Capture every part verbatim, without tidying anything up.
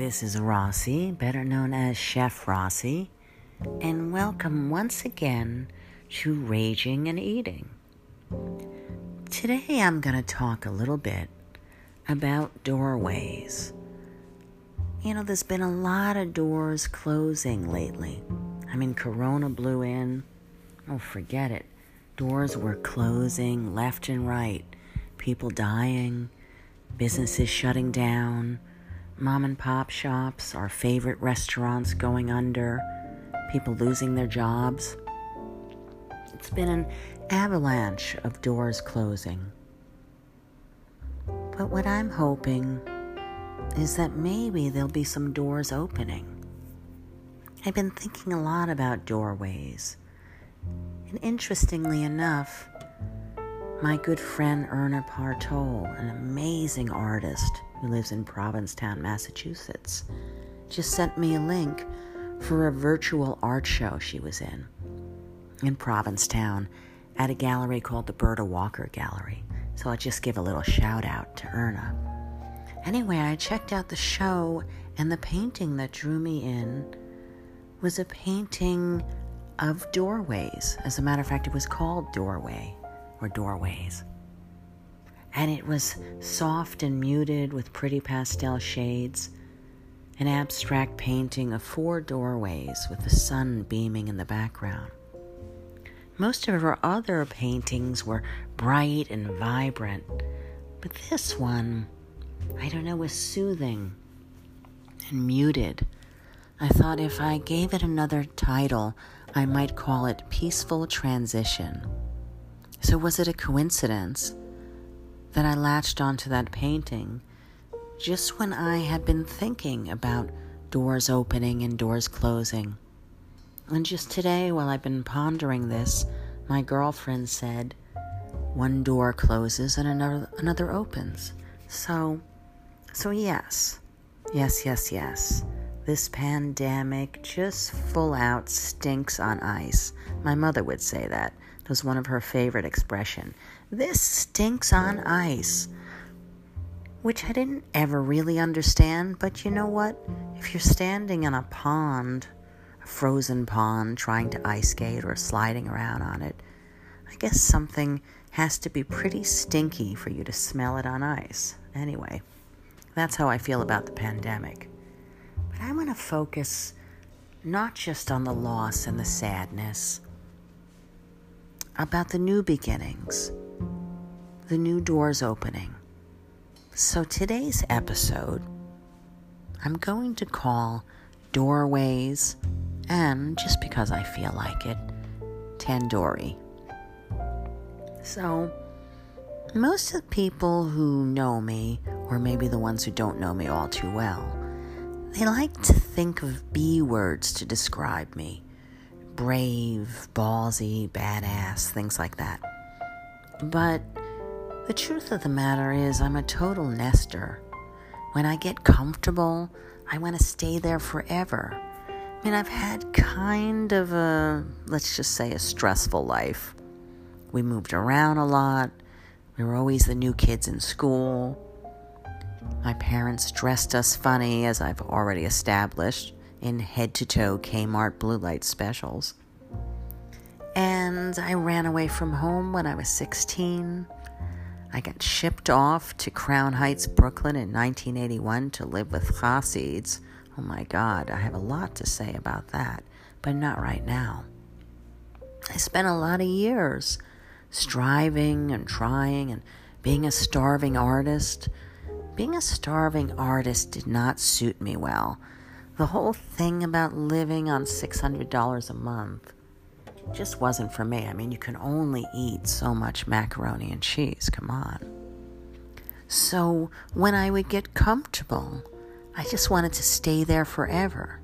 this is Rossi, better known as Chef Rossi, and welcome once again to Raging and Eating. Today I'm going to talk a little bit about doorways. You know, there's been a lot of doors closing lately. I mean, Corona blew in. Oh, forget it. Doors were closing left and right. People dying, businesses shutting down, mom and pop shops, our favorite restaurants going under, people losing their jobs. It's been an avalanche of doors closing. But what I'm hoping is that maybe there'll be some doors opening. I've been thinking a lot about doorways. And interestingly enough, my good friend Erna Partol, an amazing artist who lives in Provincetown, Massachusetts, just sent me a link for a virtual art show she was in, in Provincetown, at a gallery called the Berta Walker Gallery. So I'll just give a little shout out to Erna. Anyway, I checked out the show, and the painting that drew me in was a painting of doorways. As a matter of fact, it was called Doorway, or Doorways. And it was soft and muted with pretty pastel shades, an abstract painting of four doorways with the sun beaming in the background. Most of her other paintings were bright and vibrant, but this one, I don't know, was soothing and muted. I thought if I gave it another title, I might call it Peaceful Transition. So was it a coincidence that I latched onto that painting just when I had been thinking about doors opening and doors closing? And just today, while I've been pondering this, my girlfriend said, one door closes and another another opens. So, so yes, yes, yes, yes. This pandemic just full out stinks on ice. My mother would say that. It was one of her favorite expressions. This stinks on ice. Which I didn't ever really understand, but you know what? If you're standing in a pond, a frozen pond, trying to ice skate or sliding around on it, I guess something has to be pretty stinky for you to smell it on ice. Anyway, that's how I feel about the pandemic. But I want to focus not just on the loss and the sadness, about the new beginnings, the new doors opening. So today's episode, I'm going to call Doorways, and just because I feel like it, Tandoori. So, most of the people who know me, or maybe the ones who don't know me all too well, they like to think of B words to describe me. Brave, ballsy, badass, things like that. But the truth of the matter is I'm a total nester. When I get comfortable, I want to stay there forever. I mean, I've had kind of a, let's just say, a stressful life. We moved around a lot. We were always the new kids in school. My parents dressed us funny, as I've already established, in head-to-toe Kmart blue light specials. And I ran away from home when I was sixteen. I got shipped off to Crown Heights, Brooklyn in nineteen eighty-one to live with Hasids. Oh my God, I have a lot to say about that, but not right now. I spent a lot of years striving and trying and being a starving artist. Being a starving artist did not suit me well. The whole thing about living on six hundred dollars a month just wasn't for me. I mean, you can only eat so much macaroni and cheese. Come on. So when I would get comfortable, I just wanted to stay there forever.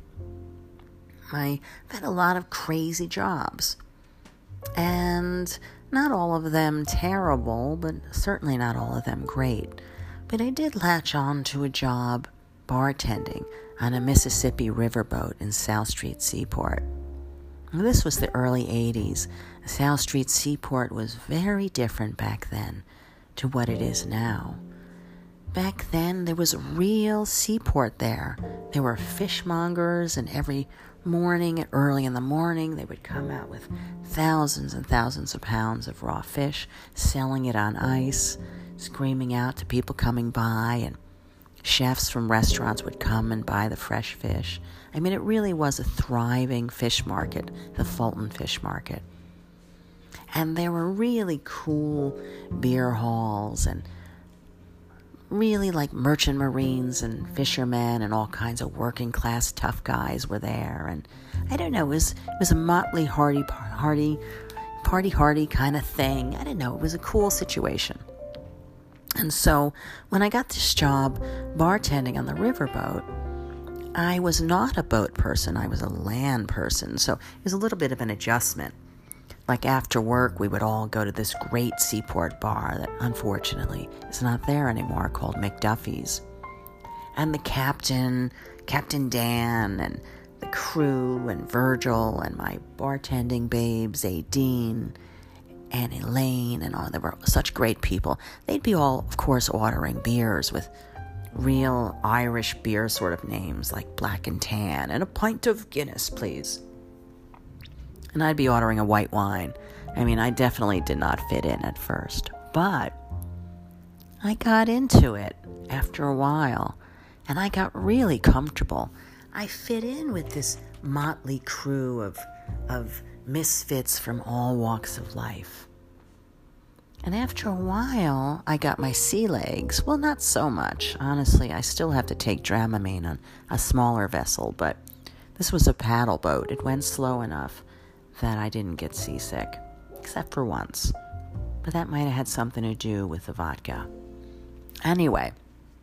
I've had a lot of crazy jobs. And not all of them terrible, but certainly not all of them great. But I did latch on to a job bartending on a Mississippi riverboat in South Street Seaport. This was the early eighties. South Street Seaport was very different back then to what it is now. back then there was a real seaport there. There were fishmongers, and every morning, early in the morning, they would come out with thousands and thousands of pounds of raw fish, selling it on ice, screaming out to people coming by, and chefs from restaurants would come and buy the fresh fish. I mean, it really was a thriving fish market, the Fulton Fish Market. And there were really cool beer halls and really like merchant marines and fishermen and all kinds of working class tough guys were there. And I don't know, it was, it was a motley, hardy, hardy, party hardy kind of thing. I don't know, it was a cool situation. And so when I got this job bartending on the riverboat, I was not a boat person, I was a land person. So it was a little bit of an adjustment. Like after work, we would all go to this great seaport bar that unfortunately is not there anymore, called McDuffie's. And the captain, Captain Dan, and the crew, and Virgil, and my bartending babes, Aideen, and Elaine, and all, they were such great people. They'd be all, of course, ordering beers with real Irish beer sort of names, like Black and Tan, and a pint of Guinness, please. And I'd be ordering a white wine. I mean, I definitely did not fit in at first. But I got into it after a while. And I got really comfortable. I fit in with this motley crew of, of misfits from all walks of life. And after a while, I got my sea legs. Well, not so much. Honestly, I still have to take Dramamine on a smaller vessel. But this was a paddle boat. It went slow enough that I didn't get seasick, except for once. But that might have had something to do with the vodka. Anyway,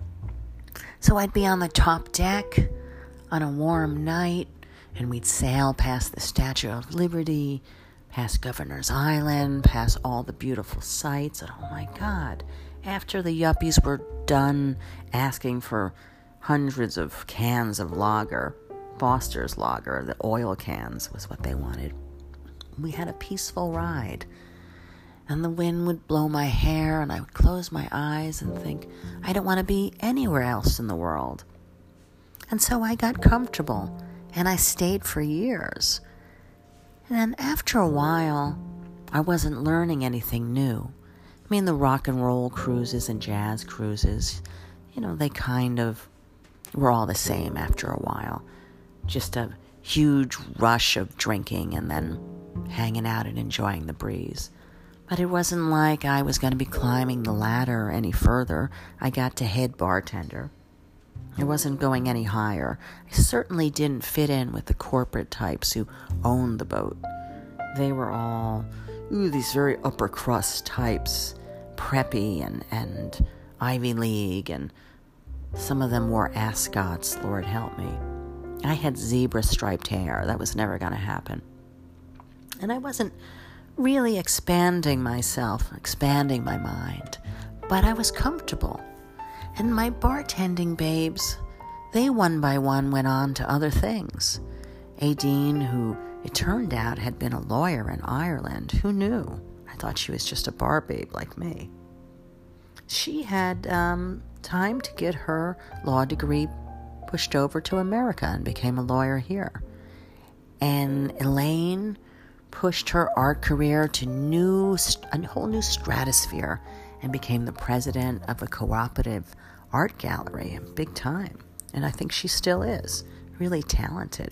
so I'd be on the top deck on a warm night, and we'd sail past the Statue of Liberty, past Governor's Island, past all the beautiful sights, and oh my God, after the yuppies were done asking for hundreds of cans of lager, Foster's lager, the oil cans was what they wanted. We had a peaceful ride, and the wind would blow my hair, and I would close my eyes and think, I don't want to be anywhere else in the world. And so I got comfortable, and I stayed for years. And then after a while, I wasn't learning anything new. I mean, the rock and roll cruises and jazz cruises, you know, they kind of were all the same after a while. Just a huge rush of drinking and then hanging out and enjoying the breeze. But it wasn't like I was going to be climbing the ladder any further. I got to head bartender. I wasn't going any higher. I certainly didn't fit in with the corporate types who owned the boat. They were all, ooh, these very upper crust types, preppy and, and Ivy League, and some of them wore ascots, Lord help me. I had zebra-striped hair. That was never going to happen. And I wasn't really expanding myself, expanding my mind, but I was comfortable. And my bartending babes, they one by one went on to other things. Aideen, who it turned out had been a lawyer in Ireland, who knew? I thought she was just a bar babe like me. She had um, time to get her law degree pushed over to America and became a lawyer here. And Elaine pushed her art career to new, a whole new stratosphere and became the president of a cooperative art gallery, big time. And I think she still is, really talented.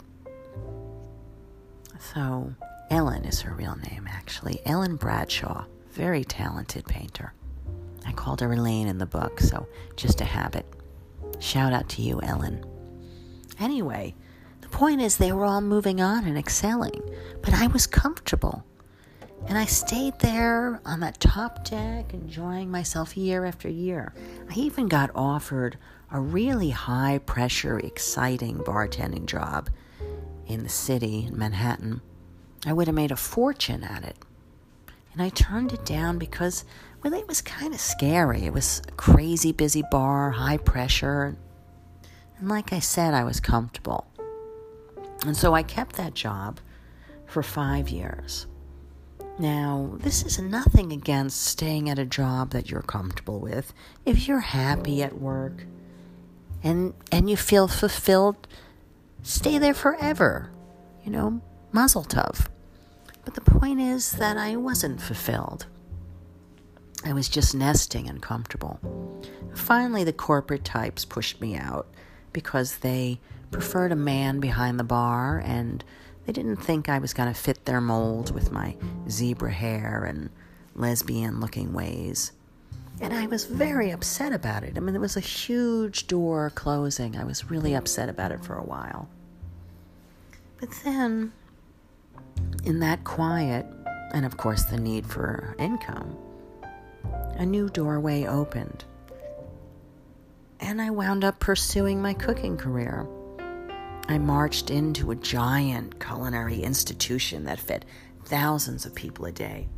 So, Ellen is her real name, actually. Ellen Bradshaw, very talented painter. I called her Elaine in the book, so just a habit. Shout out to you, Ellen. Anyway, the point is they were all moving on and excelling, but I was comfortable. And I stayed there on that top deck, enjoying myself year after year. I even got offered a really high-pressure, exciting bartending job in the city, in Manhattan. I would have made a fortune at it. And I turned it down because, well, it was kind of scary. It was a crazy busy bar, high pressure. And like I said, I was comfortable. And so I kept that job for five years. Now, this is nothing against staying at a job that you're comfortable with. If you're happy at work and and you feel fulfilled, stay there forever. You know, mazel tov. But the point is that I wasn't fulfilled. I was just nesting and comfortable. Finally, the corporate types pushed me out because they preferred a man behind the bar, and they didn't think I was going to fit their mold with my zebra hair and lesbian-looking ways. And I was very upset about it. I mean, it was a huge door closing. I was really upset about it for a while. But then, in that quiet, and of course the need for income, a new doorway opened. And I wound up pursuing my cooking career. I marched into a giant culinary institution that fed thousands of people a day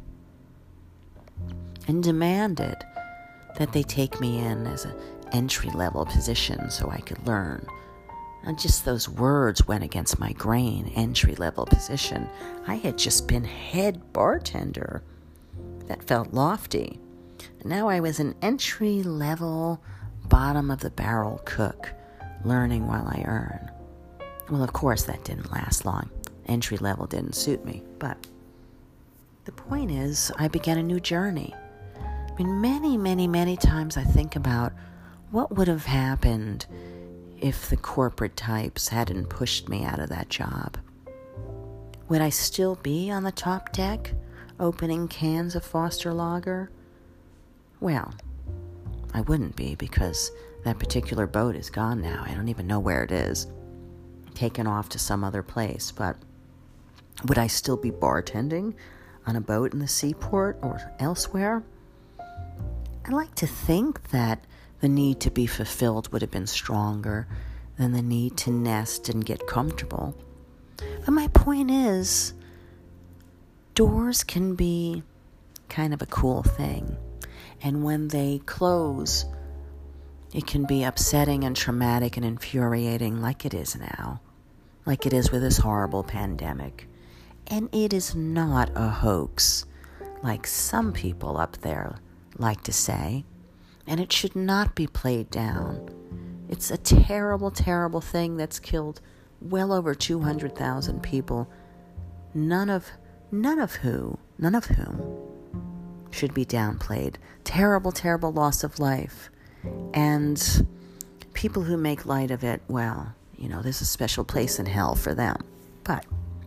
and demanded that they take me in as an entry-level position so I could learn. And just those words went against my grain, entry-level position. I had just been head bartender. That felt lofty. And now I was an entry-level, bottom-of-the-barrel cook, learning while I earn. Well, of course, that didn't last long. Entry level didn't suit me. But the point is, I began a new journey. I mean, many, many, many times I think about what would have happened if the corporate types hadn't pushed me out of that job. Would I still be on the top deck, opening cans of Foster Lager? Well, I wouldn't be, because that particular boat is gone now. I don't even know where it is. Taken off to some other place. But would I still be bartending on a boat in the seaport or elsewhere? I like to think that the need to be fulfilled would have been stronger than the need to nest and get comfortable. But my point is, doors can be kind of a cool thing. And when they close, it can be upsetting and traumatic and infuriating, like it is now. Like it is with this horrible pandemic. And it is not a hoax, like some people up there like to say. And it should not be played down. It's a terrible, terrible thing that's killed well over two hundred thousand people, none of none of who, none of whom should be downplayed. Terrible, terrible loss of life. And people who make light of it, well, you know, there's a special place in hell for them. But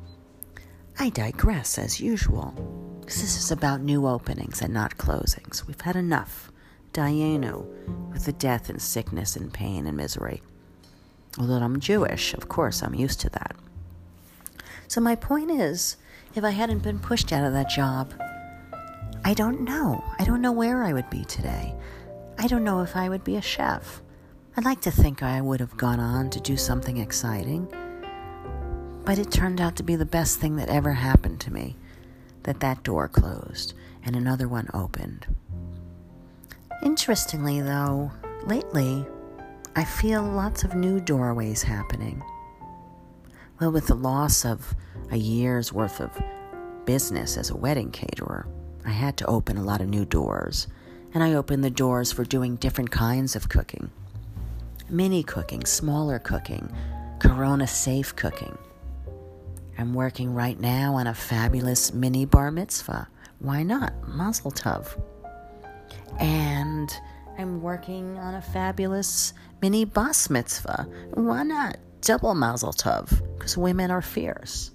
I digress as usual, because this is about new openings and not closings. We've had enough. Dayenu with the death and sickness and pain and misery. Although I'm Jewish, of course, I'm used to that. So my point is, if I hadn't been pushed out of that job, I don't know. I don't know where I would be today. I don't know if I would be a chef. I'd like to think I would have gone on to do something exciting. But it turned out to be the best thing that ever happened to me, that that door closed and another one opened. Interestingly, though, lately, I feel lots of new doorways happening. Well, with the loss of a year's worth of business as a wedding caterer, I had to open a lot of new doors. And I opened the doors for doing different kinds of cooking. Mini cooking, smaller cooking, corona-safe cooking. I'm working right now on a fabulous mini bar mitzvah. Why not? Mazel tov. And I'm working on a fabulous mini bas mitzvah. Why not? Double mazel tov, because women are fierce.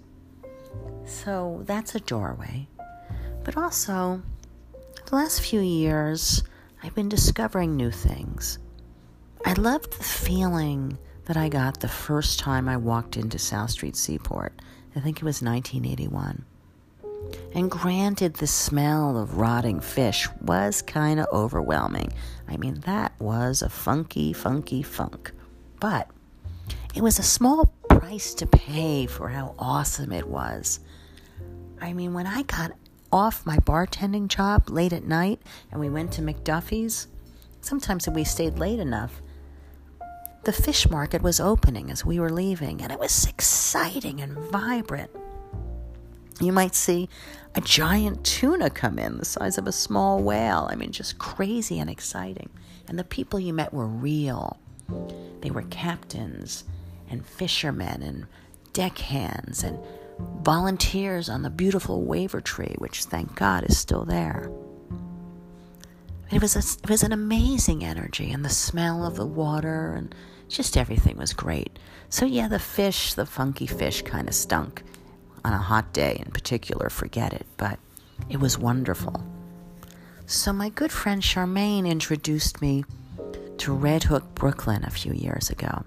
So that's a doorway. But also, the last few years, I've been discovering new things. I loved the feeling that I got the first time I walked into South Street Seaport. I think it was nineteen eighty-one. And granted, the smell of rotting fish was kind of overwhelming. I mean, that was a funky, funky funk. But it was a small price to pay for how awesome it was. I mean, when I got off my bartending job late at night and we went to McDuffie's, sometimes if we stayed late enough, the fish market was opening as we were leaving, and it was exciting and vibrant. You might see a giant tuna come in the size of a small whale. I mean, just crazy and exciting. And the people you met were real. They were captains and fishermen and deckhands and volunteers on the beautiful Wavertree, which thank God is still there. It was a, it was an amazing energy, and the smell of the water and just everything was great. So yeah, the fish, the funky fish kind of stunk. On a hot day in particular, forget it, but it was wonderful. So my good friend Charmaine introduced me to Red Hook, Brooklyn a few years ago.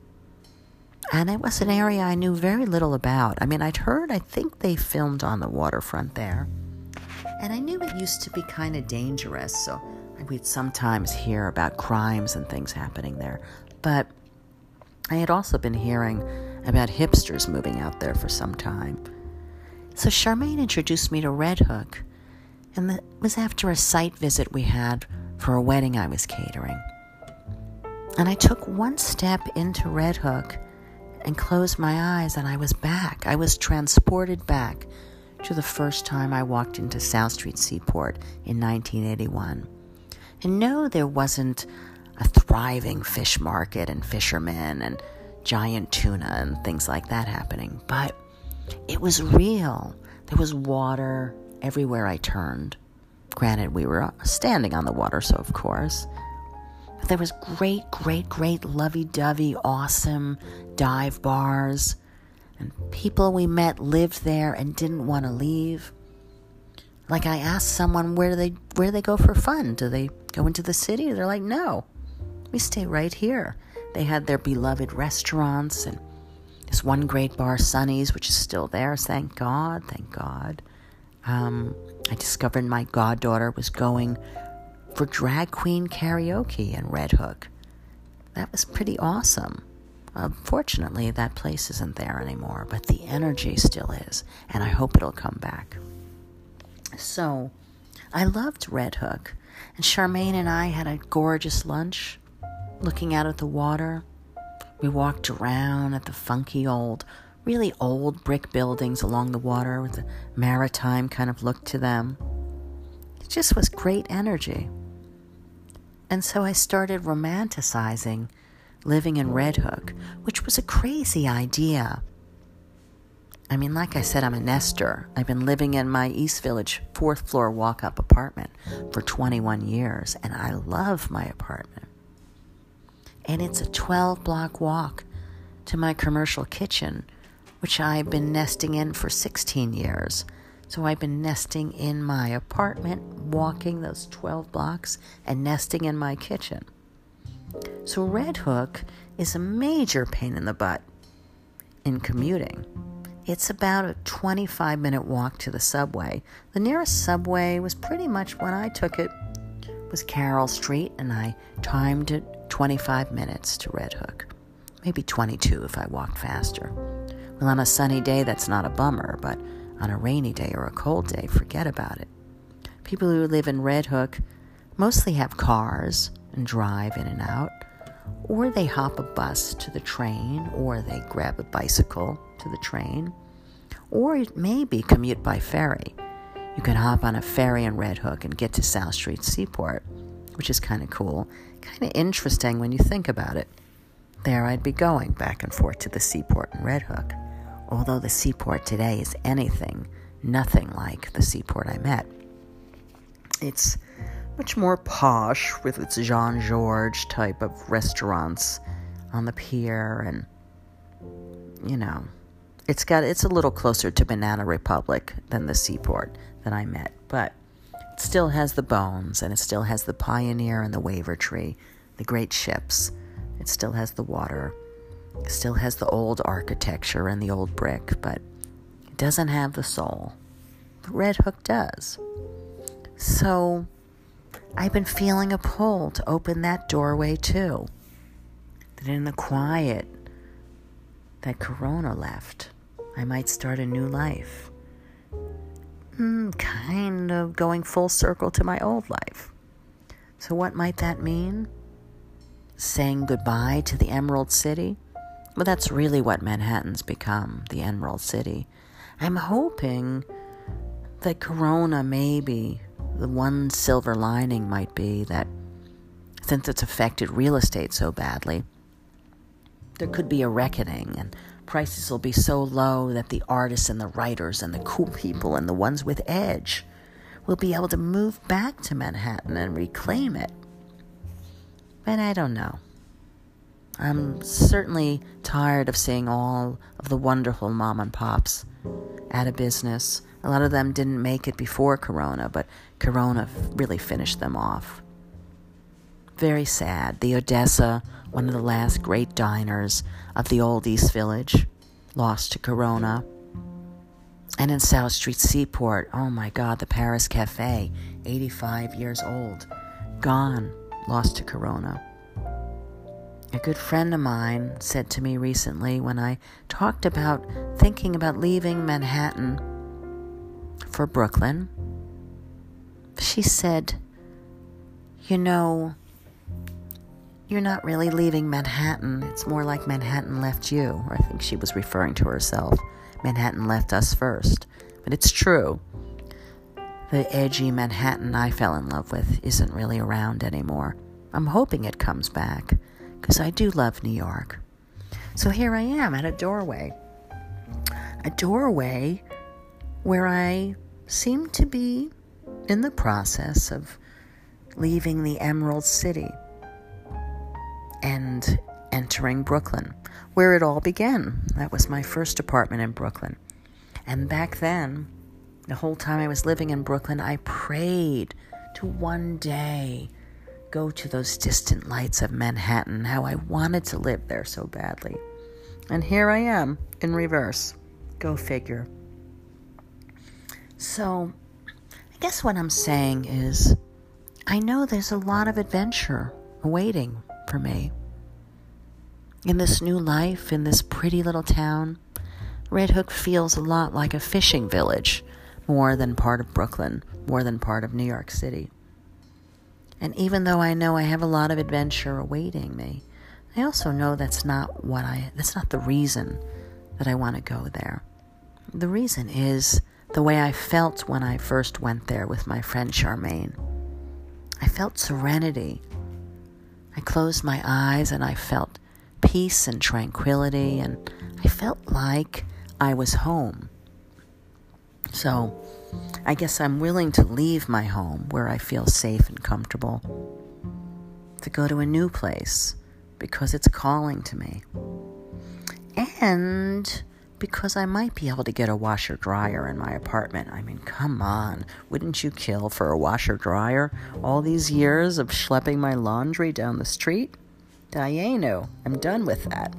And it was an area I knew very little about. I mean, I'd heard, I think they filmed on the waterfront there. And I knew it used to be kind of dangerous, so we'd sometimes hear about crimes and things happening there. But I had also been hearing about hipsters moving out there for some time. So Charmaine introduced me to Red Hook, and it was after a site visit we had for a wedding I was catering. And I took one step into Red Hook and closed my eyes, and I was back. I was transported back to the first time I walked into South Street Seaport in nineteen eighty-one. And no, there wasn't a thriving fish market and fishermen and giant tuna and things like that happening, but it was real. There was water everywhere I turned. Granted, we were standing on the water, so of course. But there was great, great, great lovey-dovey, awesome dive bars. And people we met lived there and didn't want to leave. Like I asked someone, where do they where do they go for fun? Do they go into the city? They're like, no, we stay right here. They had their beloved restaurants and this one great bar, Sonny's, which is still there. Thank God, thank God. Um, I discovered my goddaughter was going for drag queen karaoke in Red Hook. That was pretty awesome. Unfortunately, that place isn't there anymore, but the energy still is, and I hope it'll come back. So, I loved Red Hook, and Charmaine and I had a gorgeous lunch, looking out at the water. We walked around at the funky old, really old brick buildings along the water with a maritime kind of look to them. It just was great energy. And so I started romanticizing living in Red Hook, which was a crazy idea. I mean, like I said, I'm a nester. I've been living in my East Village fourth floor walk-up apartment for twenty-one years, and I love my apartment. And it's a twelve block walk to my commercial kitchen, which I've been nesting in for sixteen years. So I've been nesting in my apartment, walking those twelve blocks, and nesting in my kitchen. So Red Hook is a major pain in the butt in commuting. It's about a twenty-five minute walk to the subway. The nearest subway was pretty much when I took it was Carroll Street, and I timed it twenty-five minutes to Red Hook. Maybe twenty-two if I walked faster. Well, on a sunny day, that's not a bummer, but on a rainy day or a cold day, forget about it. People who live in Red Hook mostly have cars and drive in and out, or they hop a bus to the train, or they grab a bicycle to the train, or maybe commute by ferry. You can hop on a ferry in Red Hook and get to South Street Seaport, which is kind of cool, kind of interesting when you think about it. There I'd be going back and forth to the seaport in Red Hook, although the seaport today is anything, nothing like the seaport I met. It's much more posh with its Jean-Georges type of restaurants on the pier, and, you know, it's got it's a little closer to Banana Republic than the seaport that I met, but it still has the bones, and it still has the Pioneer and the Wavertree, the great ships. It still has the water. It still has the old architecture and the old brick, but it doesn't have the soul. But Red Hook does. So I've been feeling a pull to open that doorway too. That in the quiet that Corona left, I might start a new life. Mm, kind of going full circle to my old life. So what might that mean? Saying goodbye to the Emerald City? Well, that's really what Manhattan's become, the Emerald City. I'm hoping that Corona, maybe the one silver lining might be that since it's affected real estate so badly, there could be a reckoning and prices will be so low that the artists and the writers and the cool people and the ones with edge will be able to move back to Manhattan and reclaim it. But I don't know. I'm certainly tired of seeing all of the wonderful mom and pops out of business. A lot of them didn't make it before Corona, but Corona really finished them off. Very sad. The Odessa, one of the last great diners of the old East Village, lost to Corona. And in South Street Seaport, oh my God, the Paris Cafe, eighty-five years old, gone, lost to Corona. A good friend of mine said to me recently when I talked about thinking about leaving Manhattan for Brooklyn, she said, you know, you're not really leaving Manhattan. It's more like Manhattan left you. Or I think she was referring to herself. Manhattan left us first. But it's true. The edgy Manhattan I fell in love with isn't really around anymore. I'm hoping it comes back, because I do love New York. So here I am at a doorway. A doorway where I seem to be in the process of leaving the Emerald City and entering Brooklyn, where it all began. That was my first apartment in Brooklyn. And back then, the whole time I was living in Brooklyn, I prayed to one day go to those distant lights of Manhattan, how I wanted to live there so badly. And here I am, in reverse. Go figure. So, I guess what I'm saying is, I know there's a lot of adventure awaiting for me. In this new life, in this pretty little town, Red Hook feels a lot like a fishing village, more than part of Brooklyn, more than part of New York City. And even though I know I have a lot of adventure awaiting me, I also know that's not what I, that's not the reason that I want to go there. The reason is the way I felt when I first went there with my friend Charmaine. I felt serenity. I closed my eyes and I felt peace and tranquility, and I felt like I was home. So, I guess I'm willing to leave my home where I feel safe and comfortable to go to a new place because it's calling to me. And because I might be able to get a washer dryer in my apartment. I mean, come on. Wouldn't you kill for a washer dryer? All these years of schlepping my laundry down the street? Dayenu, I'm done with that.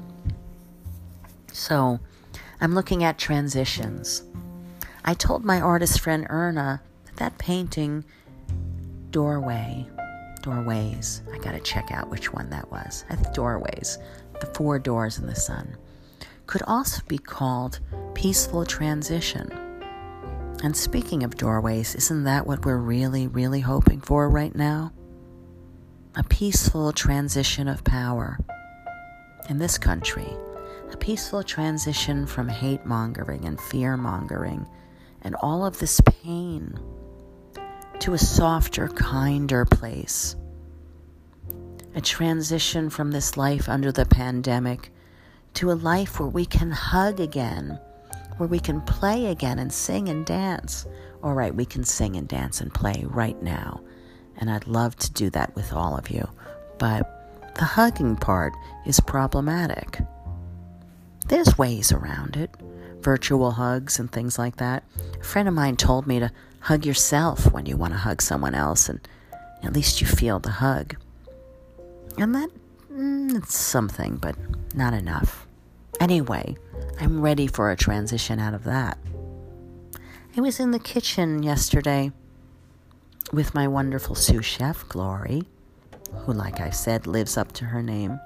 So, I'm looking at transitions. I told my artist friend Erna that that painting, Doorway, Doorways, I gotta check out which one that was. I think Doorways, the four doors in the sun, could also be called Peaceful Transition. And speaking of doorways, isn't that what we're really, really hoping for right now? A peaceful transition of power in this country. A peaceful transition from hate-mongering and fear-mongering and all of this pain to a softer, kinder place. A transition from this life under the pandemic to a life where we can hug again, where we can play again and sing and dance. All right, we can sing and dance and play right now, and I'd love to do that with all of you, but the hugging part is problematic. There's ways around it, virtual hugs and things like that. A friend of mine told me to hug yourself when you want to hug someone else, and at least you feel the hug. And that, mm, it's something, but not enough. Anyway, I'm ready for a transition out of that. I was in the kitchen yesterday with my wonderful sous chef, Glory, who, like I said, lives up to her name,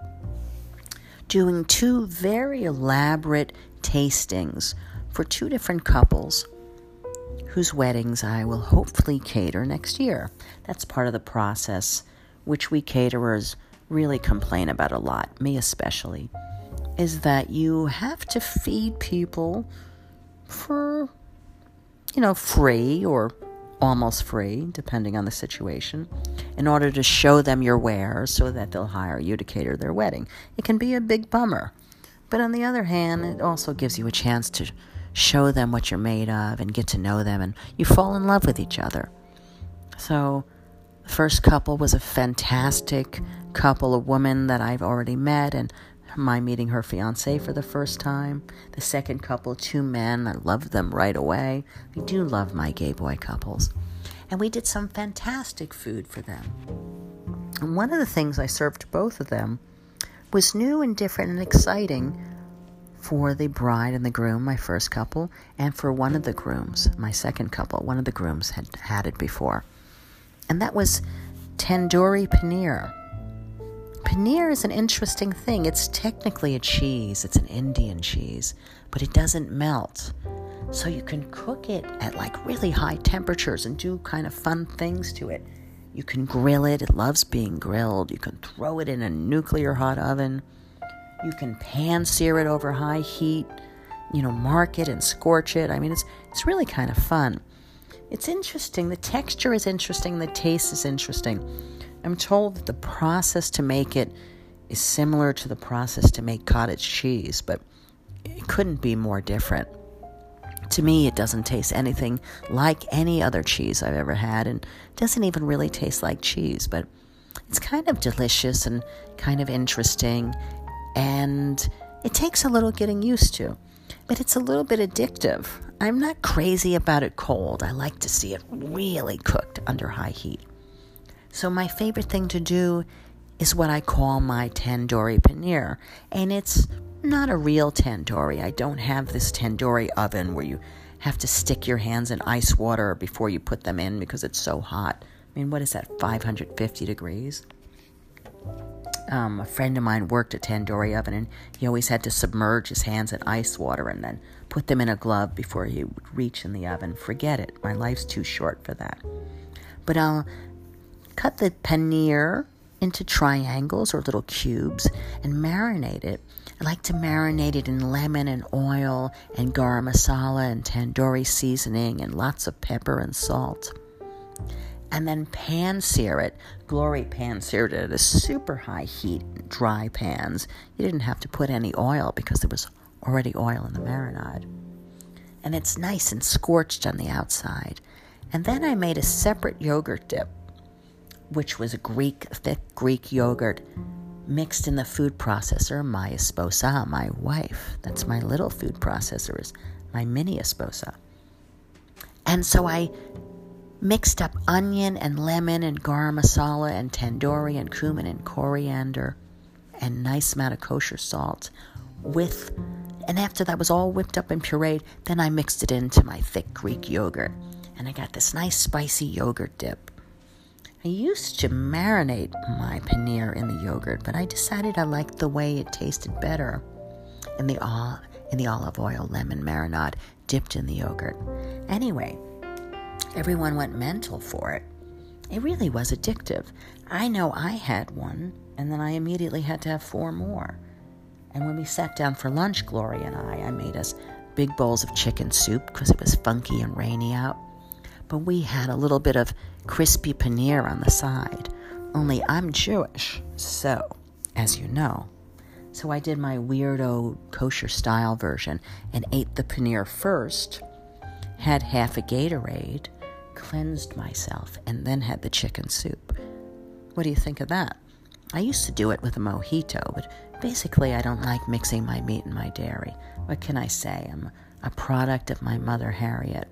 doing two very elaborate tastings for two different couples whose weddings I will hopefully cater next year. That's part of the process, which we caterers really complain about a lot, me especially, is that you have to feed people for, you know, free or almost free, depending on the situation, in order to show them your wares so that they'll hire you to cater their wedding. It can be a big bummer. But on the other hand, it also gives you a chance to show them what you're made of and get to know them, and you fall in love with each other. So the first couple was a fantastic couple, a woman that I've already met, and my meeting her fiancé for the first time. The second couple, two men. I loved them right away. I do love my gay boy couples. And we did some fantastic food for them. And one of the things I served to both of them was new and different and exciting for the bride and the groom, my first couple, and for one of the grooms, my second couple. One of the grooms had had it before. And that was tandoori paneer. Paneer is an interesting thing. It's technically a cheese. It's an Indian cheese, but it doesn't melt. So you can cook it at like really high temperatures and do kind of fun things to it. You can grill it. It loves being grilled. You can throw it in a nuclear hot oven. You can pan sear it over high heat, you know, mark it and scorch it. I mean, it's it's really kind of fun. It's interesting. The texture is interesting. The taste is interesting. I'm told that the process to make it is similar to the process to make cottage cheese, but it couldn't be more different. To me, it doesn't taste anything like any other cheese I've ever had, and doesn't even really taste like cheese, but it's kind of delicious and kind of interesting, and it takes a little getting used to, but it's a little bit addictive. I'm not crazy about it cold. I like to see it really cooked under high heat. So my favorite thing to do is what I call my tandoori paneer. And it's not a real tandoori. I don't have this tandoori oven where you have to stick your hands in ice water before you put them in because it's so hot. I mean, what is that, five hundred fifty degrees? Um, a friend of mine worked a tandoori oven, and he always had to submerge his hands in ice water and then put them in a glove before he would reach in the oven. Forget it. My life's too short for that. But I'll cut the paneer into triangles or little cubes and marinate it. I like to marinate it in lemon and oil and garam masala and tandoori seasoning and lots of pepper and salt. And then pan sear it. Glory pan seared it at a super high heat in dry pans. You didn't have to put any oil because there was already oil in the marinade. And it's nice and scorched on the outside. And then I made a separate yogurt dip, which was a Greek, thick Greek yogurt mixed in the food processor, my esposa, my wife. That's my little food processor, is my mini esposa. And so I mixed up onion and lemon and garam masala and tandoori and cumin and coriander and nice amount of kosher salt with, and after that was all whipped up and pureed, then I mixed it into my thick Greek yogurt. And I got this nice spicy yogurt dip. I used to marinate my paneer in the yogurt, but I decided I liked the way it tasted better in the uh, in the olive oil lemon marinade dipped in the yogurt. Anyway, everyone went mental for it. It really was addictive. I know I had one, and then I immediately had to have four more. And when we sat down for lunch, Gloria and I, I made us big bowls of chicken soup because it was funky and rainy out. But we had a little bit of crispy paneer on the side. Only I'm Jewish, so, as you know. So I did my weirdo kosher style version and ate the paneer first, had half a Gatorade, cleansed myself, and then had the chicken soup. What do you think of that? I used to do it with a mojito, but basically I don't like mixing my meat and my dairy. What can I say? I'm a product of my mother, Harriet.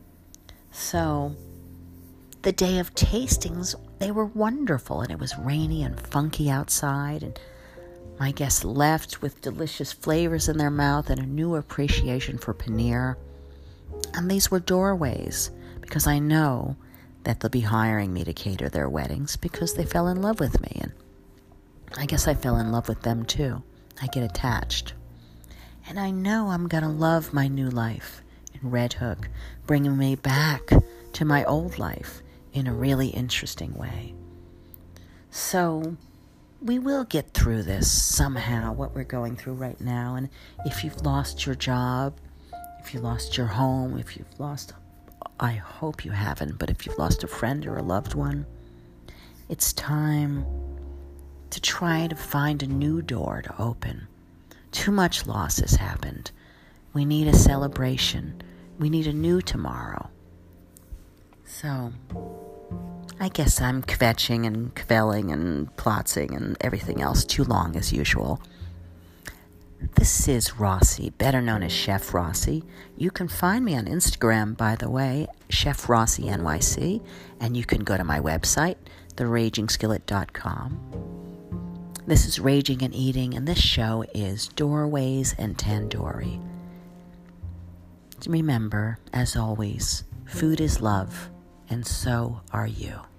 So, the day of tastings, they were wonderful, and it was rainy and funky outside, and my guests left with delicious flavors in their mouth and a new appreciation for paneer. And these were doorways, because I know that they'll be hiring me to cater their weddings because they fell in love with me, and I guess I fell in love with them too. I get attached. And I know I'm going to love my new life in Red Hook, bringing me back to my old life in a really interesting way. So we will get through this somehow, what we're going through right now. And if you've lost your job, if you lost your home, if you've lost, I hope you haven't, but if you've lost a friend or a loved one, it's time to try to find a new door to open. Too much loss has happened. We need a celebration. We need a new tomorrow. So, I guess I'm kvetching and kvelling and plotzing and everything else too long as usual. This is Rossi, better known as Chef Rossi. You can find me on Instagram, by the way, Chef Rossi N Y C, and you can go to my website, the raging skillet dot com. This is Raging and Eating, and this show is Doorways and Tandoori. Remember, as always, food is love, and so are you.